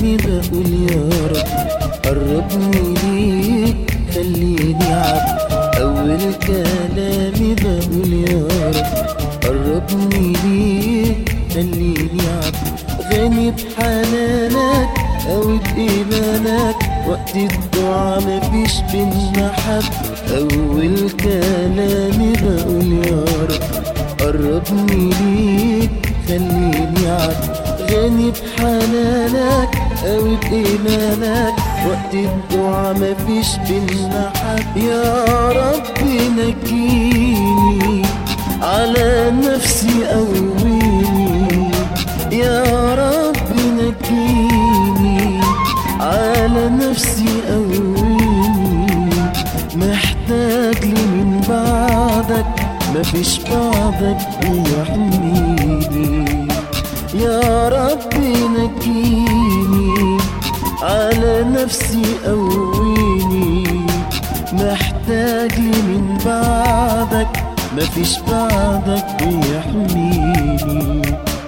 كلامي بقول يا رب قربني ليك خليني عبد. أول كلامي بقول يا رب قربني ليك خليني عبد. غني بحنانك أو بإيمانك وقت الدعاء مفيش بينا حد. أول كلامي بقول يا رب قربني ليك خليني عبد. غني بحنانك أو بإيمانك وقت الدعاء مفيش بينا حد. يا رب نجيني على نفسي قويني. يا رب نجيني على نفسي قويني. محتاج لي من بعدك مفيش بعدك بيحميني. يا رب نجيني على نفسي قويني. محتاج لي من بعدك مفيش بعدك بيحميني.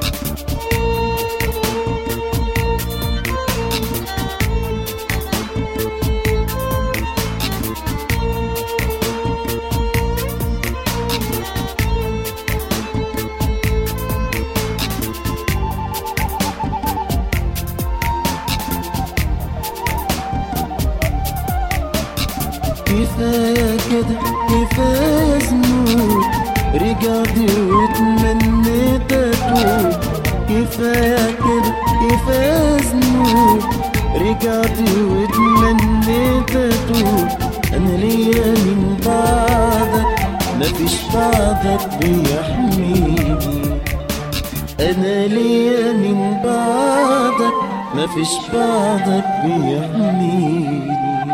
كفاية كده كفاية ذنوب رجعت واتمنيت اتوب. كفاية كده كفاية ذنوب رجعت واتمنيت اتوب. انا ليا من بعدك مفيش بعدك بيحميني. انا ليا من بعدك مفيش بعدك بيحميني.